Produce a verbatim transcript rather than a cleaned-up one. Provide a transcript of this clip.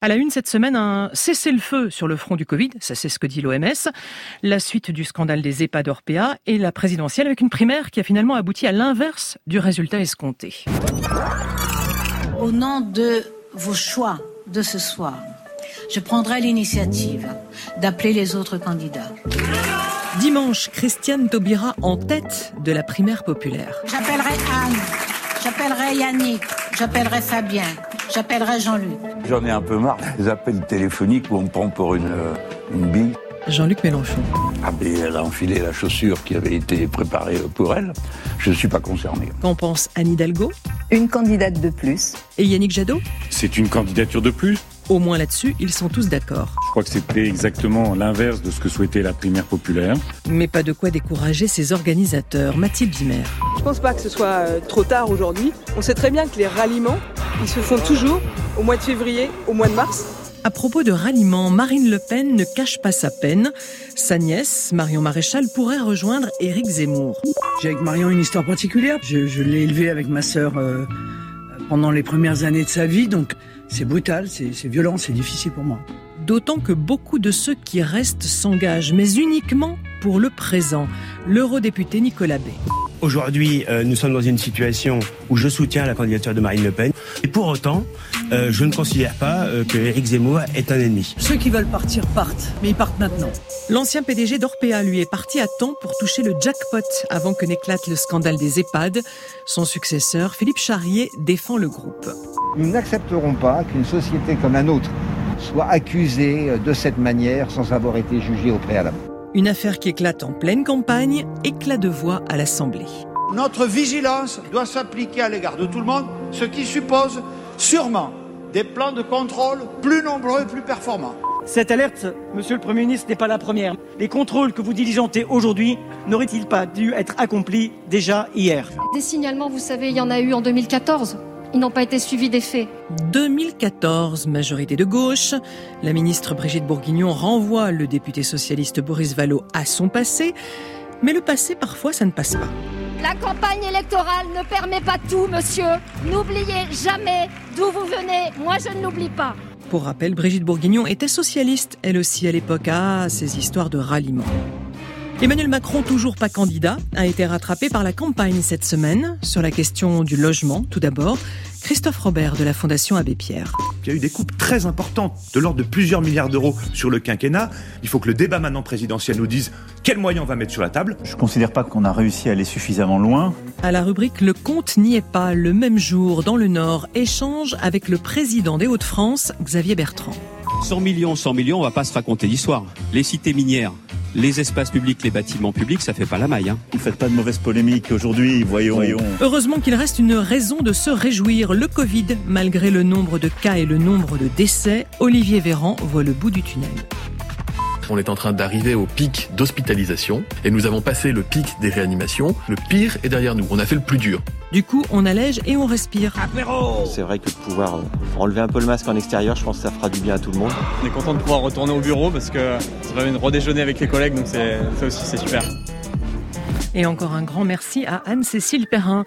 À la une cette semaine, un cessez-le-feu sur le front du Covid, ça c'est ce que dit l'O M S, la suite du scandale des EHPAD Orpea et la présidentielle avec une primaire qui a finalement abouti à l'inverse du résultat escompté. Au nom de vos choix de ce soir, je prendrai l'initiative d'appeler les autres candidats. Dimanche, Christiane Taubira en tête de la primaire populaire. J'appellerai Anne, j'appellerai Yannick, j'appellerai Fabien, j'appellerai Jean-Luc. J'en ai un peu marre des appels téléphoniques où on me prend pour une, euh, une bille. Jean-Luc Mélenchon. Ah ben elle a enfilé la chaussure qui avait été préparée pour elle. Je ne suis pas concerné. Qu'en pense Anne Hidalgo? Une candidate de plus. Et Yannick Jadot? C'est une candidature de plus. Au moins là-dessus, ils sont tous d'accord. Je crois que c'était exactement l'inverse de ce que souhaitait la primaire populaire. Mais pas de quoi décourager ses organisateurs. Mathilde Bimer. Je pense pas que ce soit trop tard aujourd'hui. On sait très bien que les ralliements, ils se font toujours au mois de février, au mois de mars. À propos de ralliement, Marine Le Pen ne cache pas sa peine. Sa nièce, Marion Maréchal, pourrait rejoindre Éric Zemmour. J'ai avec Marion une histoire particulière. Je, je l'ai élevée avec ma sœur euh, pendant les premières années de sa vie, donc c'est brutal, c'est, c'est violent, c'est difficile pour moi. D'autant que beaucoup de ceux qui restent s'engagent, mais uniquement pour le présent. L'eurodéputé Nicolas Bay. Aujourd'hui, euh, nous sommes dans une situation où je soutiens la candidature de Marine Le Pen. Et pour autant, euh, je ne considère pas euh, que Éric Zemmour est un ennemi. Ceux qui veulent partir partent, mais ils partent maintenant. L'ancien P D G d'Orpea, lui, est parti à temps pour toucher le jackpot avant que n'éclate le scandale des EHPAD. Son successeur, Philippe Charrier, défend le groupe. Nous n'accepterons pas qu'une société comme la nôtre soit accusée de cette manière sans avoir été jugée au préalable. Une affaire qui éclate en pleine campagne, éclat de voix à l'Assemblée. Notre vigilance doit s'appliquer à l'égard de tout le monde, ce qui suppose sûrement des plans de contrôle plus nombreux et plus performants. Cette alerte, monsieur le Premier ministre, n'est pas la première. Les contrôles que vous diligentez aujourd'hui n'auraient-ils pas dû être accomplis déjà hier? Des signalements, vous savez, il y en a eu en deux mille quatorze. Ils n'ont pas été suivis des faits. deux mille quatorze, majorité de gauche. La ministre Brigitte Bourguignon renvoie le député socialiste Boris Vallaud à son passé. Mais le passé, parfois, ça ne passe pas. La campagne électorale ne permet pas tout, monsieur. N'oubliez jamais d'où vous venez. Moi, je ne l'oublie pas. Pour rappel, Brigitte Bourguignon était socialiste, elle aussi à l'époque. Ah, ces histoires de ralliement. Emmanuel Macron, toujours pas candidat, a été rattrapé par la campagne cette semaine. Sur la question du logement, tout d'abord, Christophe Robert de la Fondation Abbé Pierre. Il y a eu des coupes très importantes, de l'ordre de plusieurs milliards d'euros sur le quinquennat. Il faut que le débat maintenant présidentiel nous dise quels moyens on va mettre sur la table. Je ne considère pas qu'on a réussi à aller suffisamment loin. À la rubrique Le compte n'y est pas, le même jour, dans le Nord, échange avec le président des Hauts-de-France, Xavier Bertrand. cent millions, cent millions, on va pas se raconter d'histoire. Les cités minières, les espaces publics, les bâtiments publics, ça fait pas la maille. Hein. Ne faites pas de mauvaise polémique aujourd'hui, voyons, voyons. Heureusement qu'il reste une raison de se réjouir. Le Covid, malgré le nombre de cas et le nombre de décès, Olivier Véran voit le bout du tunnel. On est en train d'arriver au pic d'hospitalisation et nous avons passé le pic des réanimations. Le pire est derrière nous. On a fait le plus dur. Du coup, on allège et on respire. Apéro ! C'est vrai que de pouvoir enlever un peu le masque en extérieur, je pense que ça fera du bien à tout le monde. On est content de pouvoir retourner au bureau parce que ça permet de redéjeuner avec les collègues, donc c'est, ça aussi c'est super. Et encore un grand merci à Anne-Cécile Perrin.